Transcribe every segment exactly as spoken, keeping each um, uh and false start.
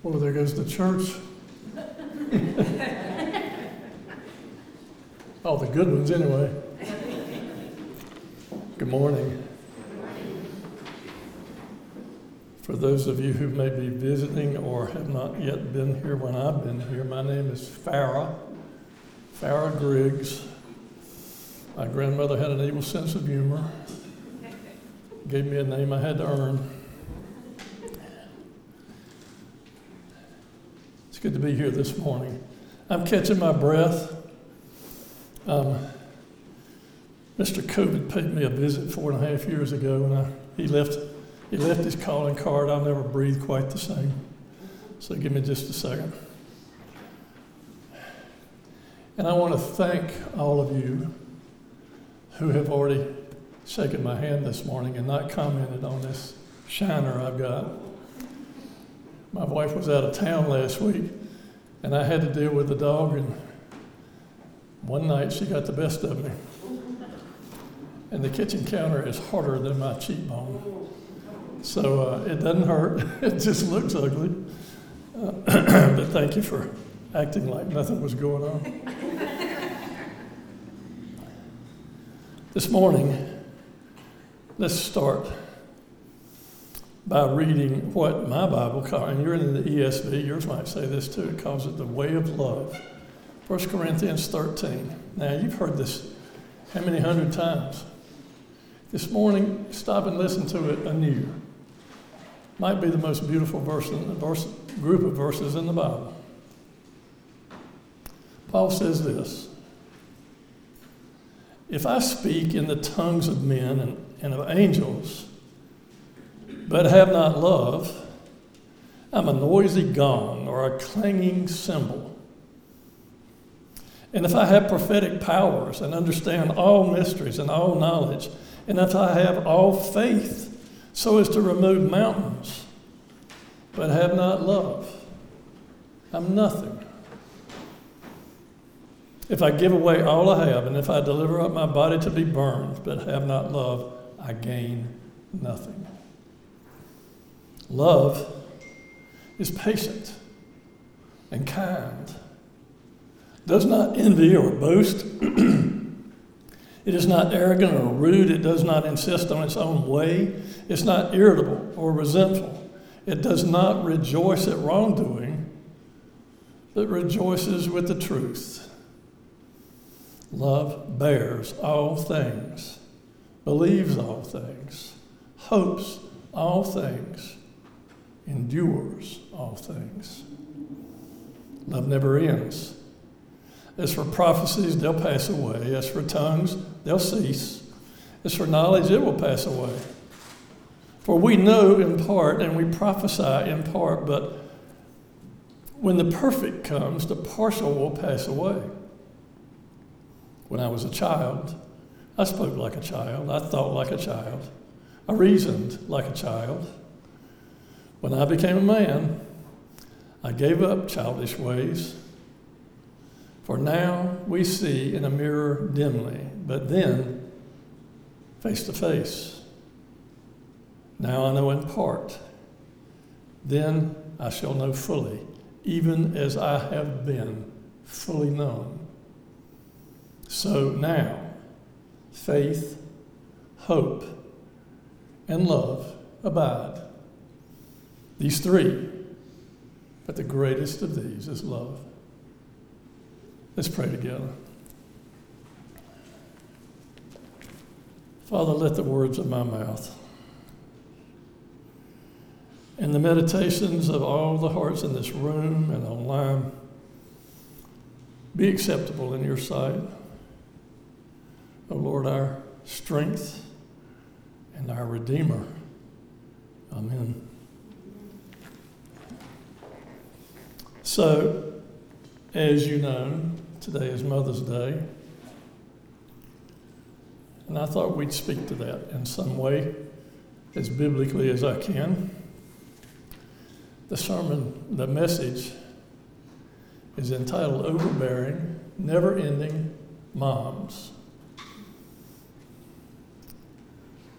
Oh, there goes the church. All the good ones, anyway. Good morning. For those of you who may be visiting or have not yet been here when I've been here, my name is Farrah, Farrah Griggs. My grandmother had an evil sense of humor, gave me a name I had to earn. It's good to be here this morning. I'm catching my breath. Um, Mister COVID paid me a visit four and a half years ago, and I, he left he left his calling card. I'll never breathe quite the same. So give me just a second. And I want to thank all of you who have already shaken my hand this morning and not commented on this shiner I've got. My wife was out of town last week, and I had to deal with the dog, and one night she got the best of me. And the kitchen counter is harder than my cheekbone. So uh, it doesn't hurt, it just looks ugly. Uh, but thank you for acting like nothing was going on. This morning, let's start by reading what my Bible calls, and you're in the E S V, yours might say this too, it calls it the way of love. First Corinthians thirteen. Now, you've heard this how many hundred times? This morning, stop and listen to it anew. Might be the most beautiful verse in the verse, group of verses in the Bible. Paul says this: if I speak in the tongues of men and, and of angels, but have not love, I'm a noisy gong or a clanging cymbal. And if I have prophetic powers and understand all mysteries and all knowledge, and if I have all faith so as to remove mountains, but have not love, I'm nothing. If I give away all I have, and if I deliver up my body to be burned, but have not love, I gain nothing. Love is patient and kind, does not envy or boast. It is not arrogant or rude. It does not insist on its own way. It's not irritable or resentful. It does not rejoice at wrongdoing, but rejoices with the truth. Love bears all things, believes all things, hopes all things, endures all things. Love never ends. As for prophecies, they'll pass away. As for tongues, they'll cease. As for knowledge, it will pass away. For we know in part and we prophesy in part, but when the perfect comes, the partial will pass away. When I was a child, I spoke like a child. I thought like a child. I reasoned like a child. When I became a man, I gave up childish ways. For now we see in a mirror dimly, but then face to face. Now I know in part. Then I shall know fully, even as I have been fully known. So now, faith, hope, and love abide. These three, but the greatest of these is love. Let's pray together. Father, let the words of my mouth and the meditations of all the hearts in this room and online be acceptable in your sight. O Lord, our strength and our Redeemer. Amen. So, as you know, today is Mother's Day, and I thought we'd speak to that in some way, as biblically as I can. The sermon, the message, is entitled Overbearing, Never-Ending Moms.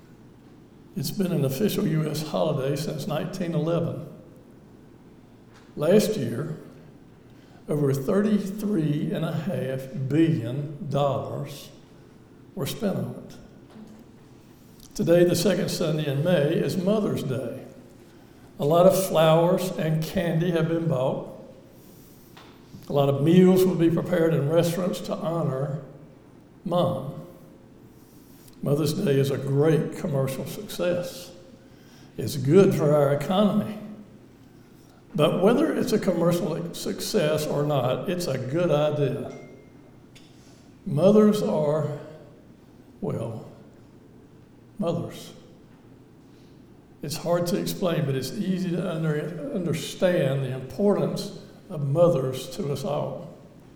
It's been an official U S holiday since nineteen eleven. Last year, over thirty-three point five billion dollars were spent on it. Today, the second Sunday in May, is Mother's Day. A lot of flowers and candy have been bought. A lot of meals will be prepared in restaurants to honor Mom. Mother's Day is a great commercial success. It's good for our economy. But whether it's a commercial success or not, it's a good idea. Mothers are, well, mothers. It's hard to explain, but it's easy to under, understand the importance of mothers to us all.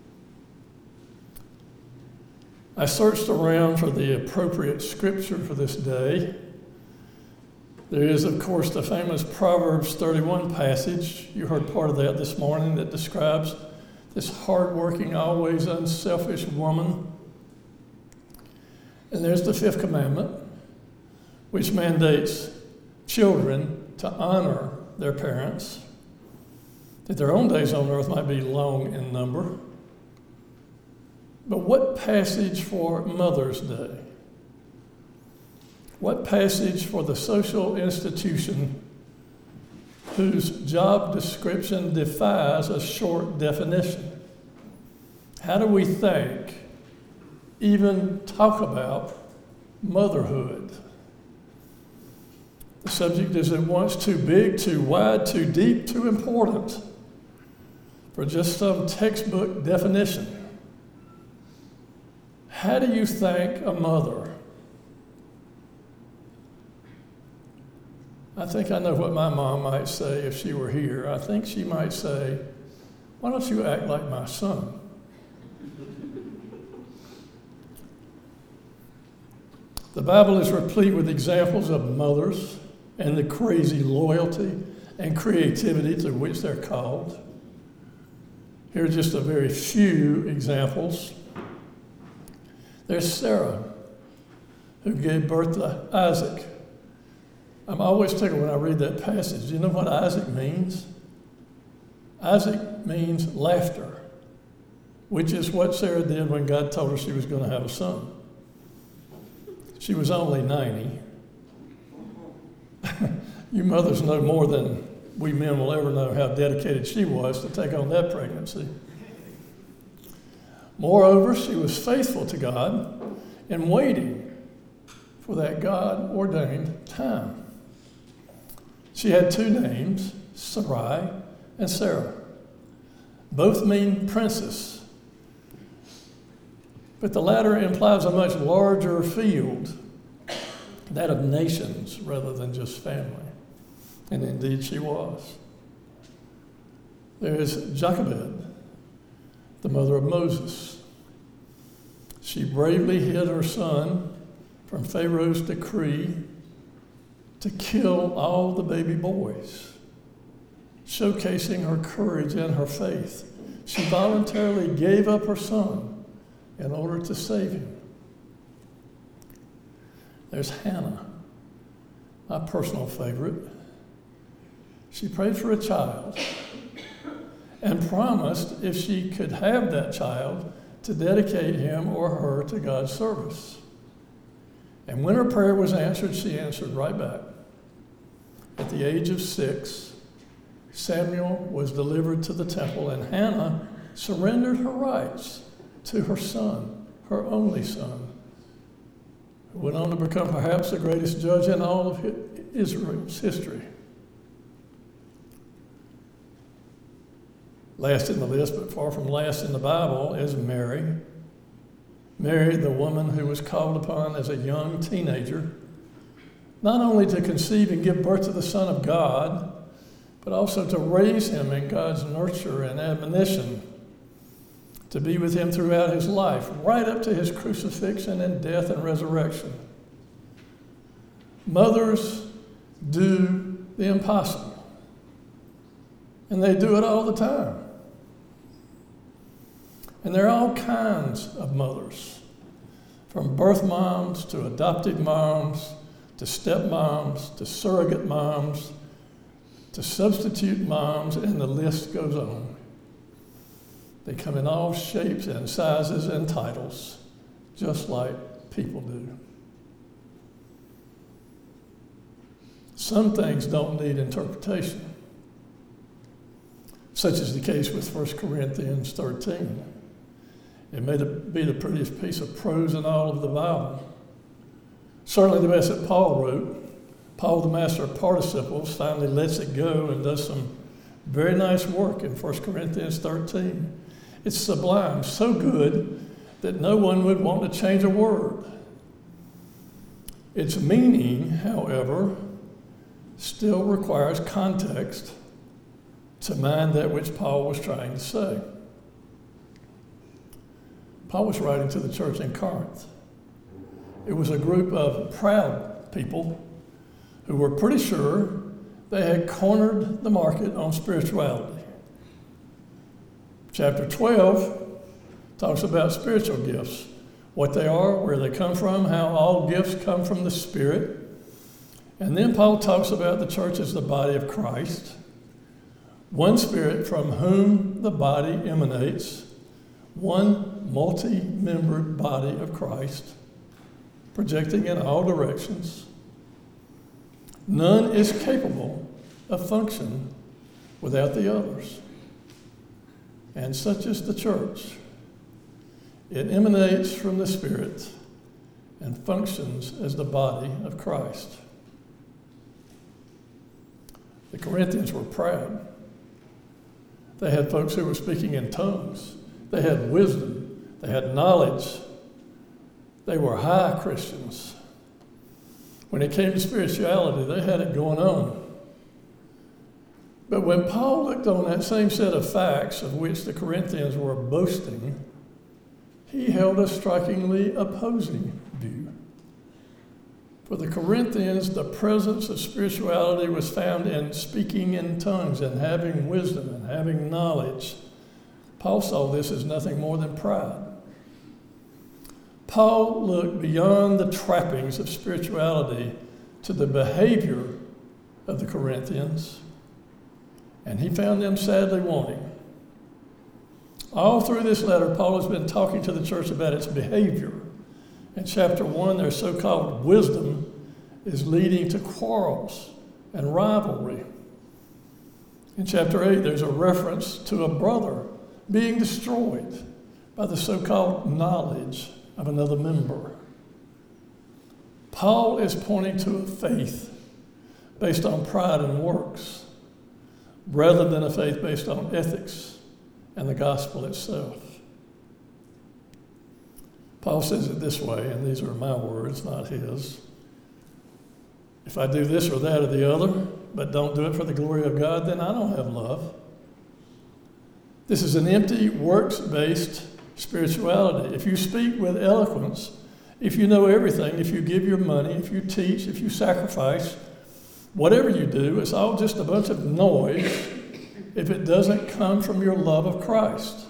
I searched around for the appropriate scripture for this day. There is, of course, the famous Proverbs thirty-one passage. You heard part of that this morning that describes this hardworking, always unselfish woman. And there's the fifth commandment, which mandates children to honor their parents, that their own days on earth might be long in number. But what passage for Mother's Day? What passage for the social institution whose job description defies a short definition? How do we think, even talk about motherhood? The subject is at once too big, too wide, too deep, too important for just some textbook definition. How do you thank a mother? I think I know what my mom might say if she were here. I think she might say, "Why don't you act like my son?" The Bible is replete with examples of mothers and the crazy loyalty and creativity to which they're called. Here are just a very few examples. There's Sarah, who gave birth to Isaac. I'm always tickled when I read that passage. Do you know what Isaac means? Isaac means laughter, which is what Sarah did when God told her she was going to have a son. She was only ninety. You mothers know more than we men will ever know how dedicated she was to take on that pregnancy. Moreover, she was faithful to God in waiting for that God-ordained time. She had two names, Sarai and Sarah. Both mean princess, but the latter implies a much larger field, that of nations rather than just family. And indeed she was. There is Jochebed, the mother of Moses. She bravely hid her son from Pharaoh's decree to kill all the baby boys, showcasing her courage and her faith. She voluntarily gave up her son in order to save him. There's Hannah, my personal favorite. She prayed for a child and promised if she could have that child to dedicate him or her to God's service. And when her prayer was answered, she answered right back. At the age of six, Samuel was delivered to the temple, and Hannah surrendered her rights to her son, her only son, who went on to become perhaps the greatest judge in all of Israel's history. Last in the list, but far from last in the Bible, is Mary. Mary, the woman who was called upon as a young teenager, not only to conceive and give birth to the Son of God, but also to raise him in God's nurture and admonition, to be with him throughout his life, right up to his crucifixion and death and resurrection. Mothers do the impossible, and they do it all the time. And there are all kinds of mothers, from birth moms to adoptive moms, to stepmoms, to surrogate moms, to substitute moms, and the list goes on. They come in all shapes and sizes and titles, just like people do. Some things don't need interpretation, such is the case with First Corinthians thirteen. It may be the prettiest piece of prose in all of the Bible. Certainly the best that Paul wrote. Paul, the master of participles, finally lets it go and does some very nice work in First Corinthians thirteen. It's sublime, so good that no one would want to change a word. Its meaning, however, still requires context to mind that which Paul was trying to say. Paul was writing to the church in Corinth. It was a group of proud people who were pretty sure they had cornered the market on spirituality. Chapter twelve talks about spiritual gifts, what they are, where they come from, how all gifts come from the Spirit. And then Paul talks about the church as the body of Christ, one Spirit from whom the body emanates, one multi-membered body of Christ, projecting in all directions. None is capable of function without the others. And such is the church. It emanates from the Spirit and functions as the body of Christ. The Corinthians were proud. They had folks who were speaking in tongues. They had wisdom. They had knowledge. They were high Christians. When it came to spirituality, they had it going on. But when Paul looked on that same set of facts of which the Corinthians were boasting, he held a strikingly opposing view. For the Corinthians, the presence of spirituality was found in speaking in tongues and having wisdom and having knowledge. Paul saw this as nothing more than pride. Paul looked beyond the trappings of spirituality to the behavior of the Corinthians, and he found them sadly wanting. All through this letter, Paul has been talking to the church about its behavior. In chapter one, their so-called wisdom is leading to quarrels and rivalry. In chapter eight, there's a reference to a brother being destroyed by the so-called knowledge of another member. Paul is pointing to a faith based on pride and works, rather than a faith based on ethics and the gospel itself. Paul says it this way, and these are my words, not his. If I do this or that or the other, but don't do it for the glory of God, then I don't have love. This is an empty, works-based spirituality. If you speak with eloquence, if you know everything, if you give your money, if you teach, if you sacrifice, whatever you do, it's all just a bunch of noise if it doesn't come from your love of Christ.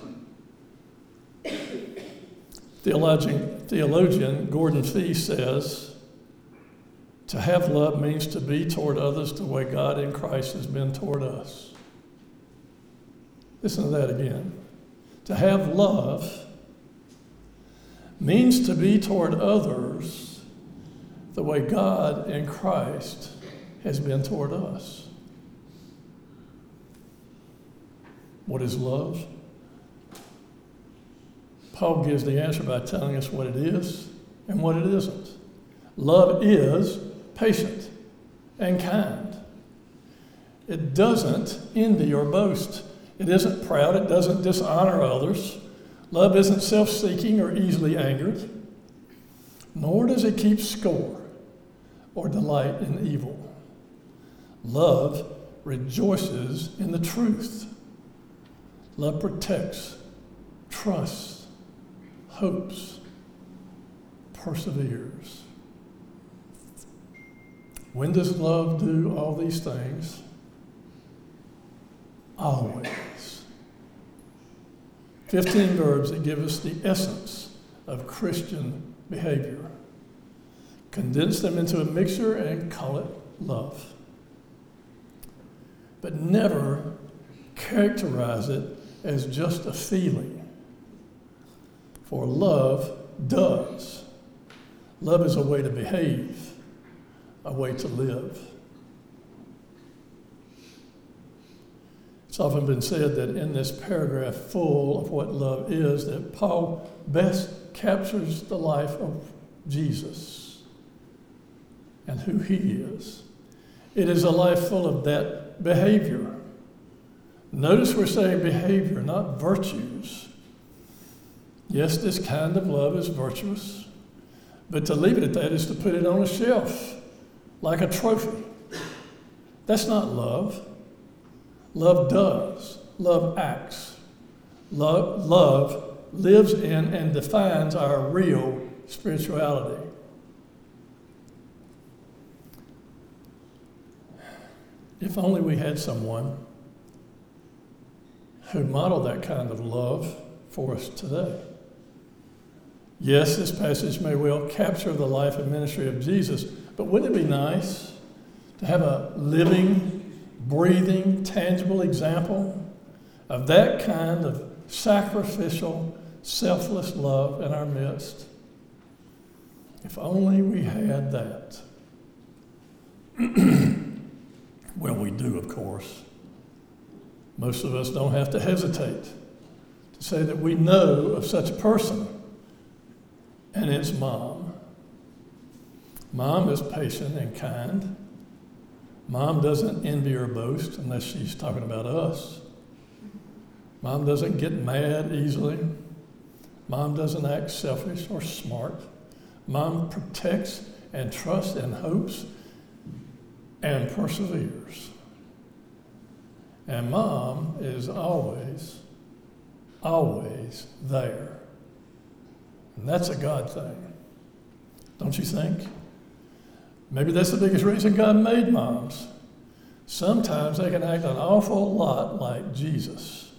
Theologian, theologian Gordon Fee says, to have love means to be toward others the way God in Christ has been toward us. Listen to that again. To have love means to be toward others the way God in Christ has been toward us. What is love? Paul gives the answer by telling us what it is and what it isn't. Love is patient and kind. It doesn't envy or boast. It isn't proud. It doesn't dishonor others. Love isn't self-seeking or easily angered. Nor does it keep score or delight in evil. Love rejoices in the truth. Love protects, trusts, hopes, perseveres. When does love do all these things? Always. Fifteen verbs that give us the essence of Christian behavior. Condense them into a mixture and call it love. but never characterize it as just a feeling. For love does. Love is a way to behave, a way to live. It's often been said that in this paragraph full of what love is, that Paul best captures the life of Jesus and who he is. It is a life full of that behavior. Notice we're saying behavior, not virtues. Yes, this kind of love is virtuous, but to leave it at that is to put it on a shelf like a trophy. That's not love. Love does. Love acts. Love, love lives in and defines our real spirituality. If only we had someone who modeled that kind of love for us today. Yes, this passage may well capture the life and ministry of Jesus, but wouldn't it be nice to have a living, breathing, tangible example of that kind of sacrificial, selfless love in our midst? If only we had that. Well, we do, of course. Most of us don't have to hesitate to say that we know of such a person, and it's Mom. Mom is patient and kind. Mom doesn't envy or boast unless she's talking about us. Mom doesn't get mad easily. Mom doesn't act selfish or smart. Mom protects and trusts and hopes and perseveres. And Mom is always, always there. And that's a God thing, don't you think? Maybe that's the biggest reason God made moms. Sometimes they can act an awful lot like Jesus.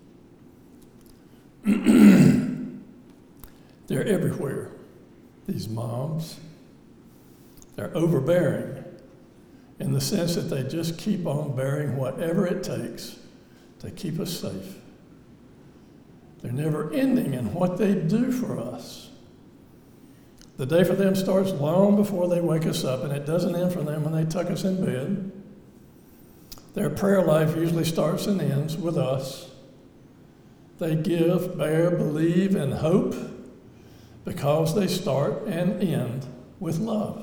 They're everywhere, these moms. They're overbearing in the sense that they just keep on bearing whatever it takes to keep us safe. They're never ending in what they do for us. The day for them starts long before they wake us up, and it doesn't end for them when they tuck us in bed. Their prayer life usually starts and ends with us. They give, bear, believe, and hope because they start and end with love.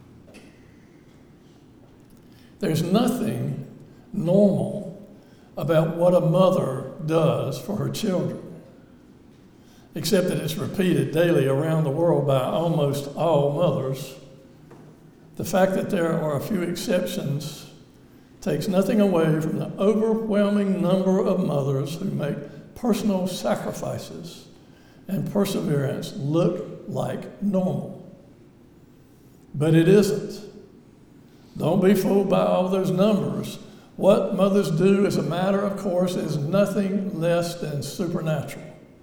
There's nothing normal about what a mother does for her children, except that it's repeated daily around the world by almost all mothers. The fact that there are a few exceptions takes nothing away from the overwhelming number of mothers who make personal sacrifices and perseverance look like normal. But it isn't. Don't be fooled by all those numbers. What mothers do, as a matter of course, is nothing less than supernatural.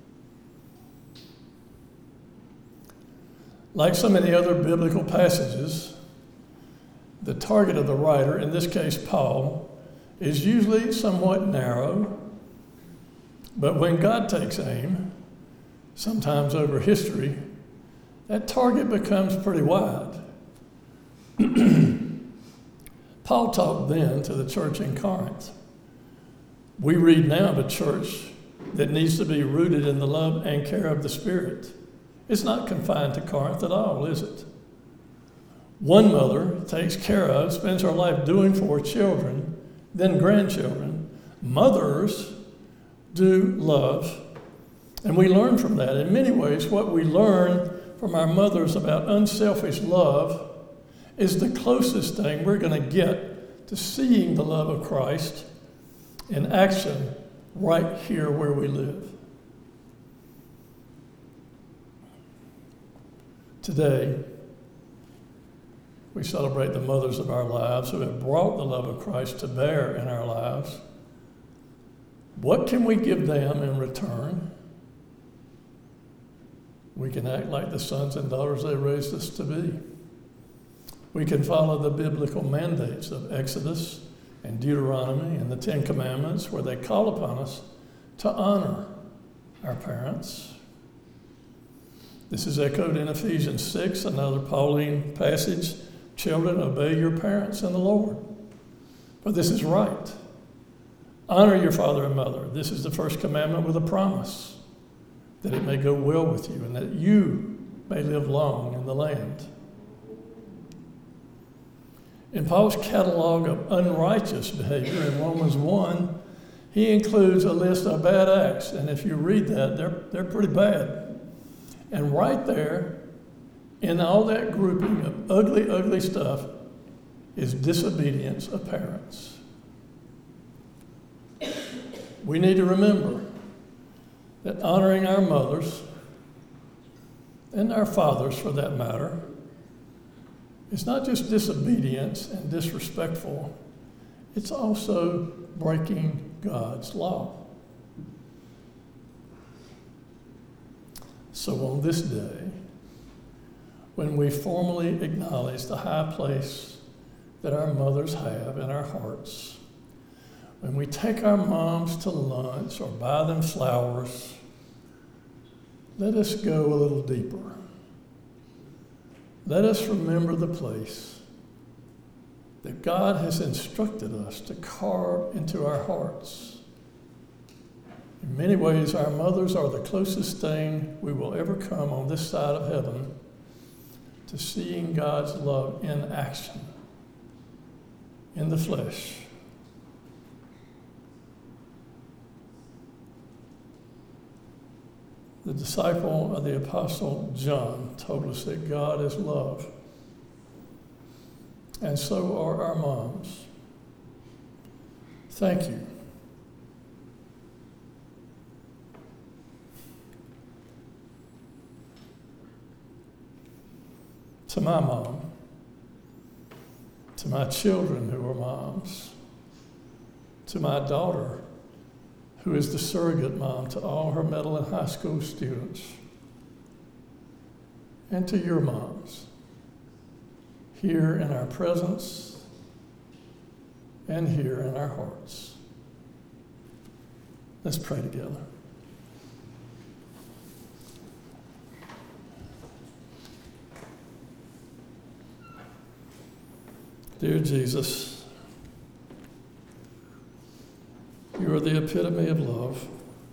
Like so many other biblical passages, the target of the writer, in this case Paul, is usually somewhat narrow, but when God takes aim, sometimes over history, that target becomes pretty wide. Paul talked then to the church in Corinth. We read now of a church that needs to be rooted in the love and care of the Spirit. It's not confined to Corinth at all, is it? One mother takes care of, spends her life doing for children, then grandchildren. Mothers do love, and we learn from that. In many ways, what we learn from our mothers about unselfish love is the closest thing we're going to get to seeing the love of Christ in action right here where we live. Today, we celebrate the mothers of our lives who have brought the love of Christ to bear in our lives. What can we give them in return? We can act like the sons and daughters they raised us to be. We can follow the biblical mandates of Exodus and Deuteronomy and the Ten Commandments, where they call upon us to honor our parents. This is echoed in Ephesians six, another Pauline passage. Children, obey your parents in the Lord, for this is right. Honor your father and mother. This is the first commandment with a promise, that it may go well with you and that you may live long in the land. In Paul's catalog of unrighteous behavior in Romans one, he includes a list of bad acts. And if you read that, they're, they're pretty bad. And right there, in all that grouping of ugly, ugly stuff, is disobedience of parents. We need to remember that honoring our mothers, and our fathers for that matter, is not just disobedience and disrespectful, it's also breaking God's law. So on this day, when we formally acknowledge the high place that our mothers have in our hearts, when we take our moms to lunch or buy them flowers, let us go a little deeper. Let us remember the place that God has instructed us to carve into our hearts. In many ways, our mothers are the closest thing we will ever come on this side of heaven to seeing God's love in action, in the flesh. The disciple of the Apostle John told us that God is love. And so are our moms. Thank you. To my mom, to my children who are moms, to my daughter, who is the surrogate mom to all her middle and high school students, and to your moms, here in our presence and here in our hearts. Let's pray together. Dear Jesus, you are the epitome of love.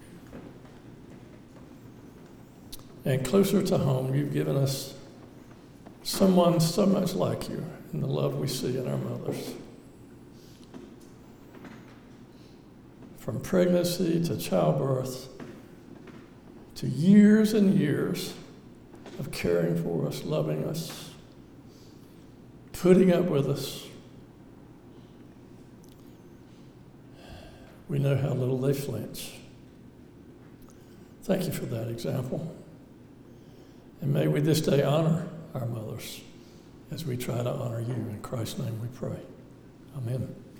And closer to home, you've given us someone so much like you in the love we see in our mothers. From pregnancy to childbirth, to years and years of caring for us, loving us, putting up with us. We know how little they flinch. Thank you for that example. And may we this day honor our mothers as we try to honor you. In Christ's name we pray. Amen.